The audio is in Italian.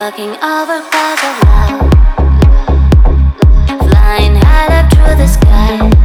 Walking over clouds of love, flying high up through the sky.